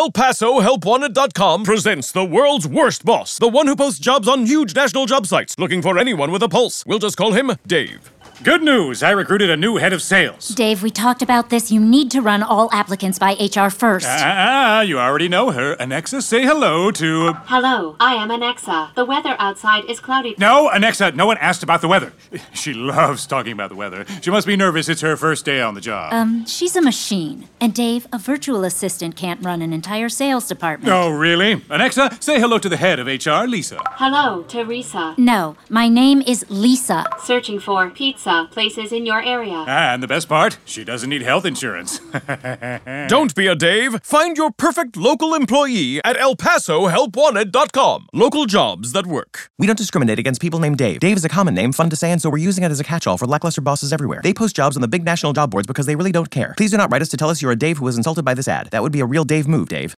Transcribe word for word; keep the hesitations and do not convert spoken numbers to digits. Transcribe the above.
El Paso Help Wanted dot com presents the world's worst boss, the one who posts jobs on huge national job sites, looking for anyone with a pulse. We'll just call him Dave. Good news! I recruited a new head of sales. Dave, we talked about this. You need to run all applicants by H R first. Ah, you already know her. Anexa, say hello to... Hello, I am Anexa. The weather outside is cloudy. No, Anexa, no one asked about the weather. She loves talking about the weather. She must be nervous. It's her first day on the job. Um, she's a machine. And Dave, a virtual assistant can't run an entire sales department. Oh, really? Anexa, say hello to the head of H R, Lisa. Hello, Teresa. No, my name is Lisa. Searching for pizza places in your area. Ah, and the best part, she doesn't need health insurance. Don't be a Dave. Find your perfect local employee at El Paso Help Wanted dot com. Local jobs that work. We don't discriminate against people named Dave. Dave is a common name, fun to say, and so we're using it as a catch-all for lackluster bosses everywhere. They post jobs on the big national job boards because they really don't care. Please do not write us to tell us you're a Dave who was insulted by this ad. That would be a real Dave move, Dave.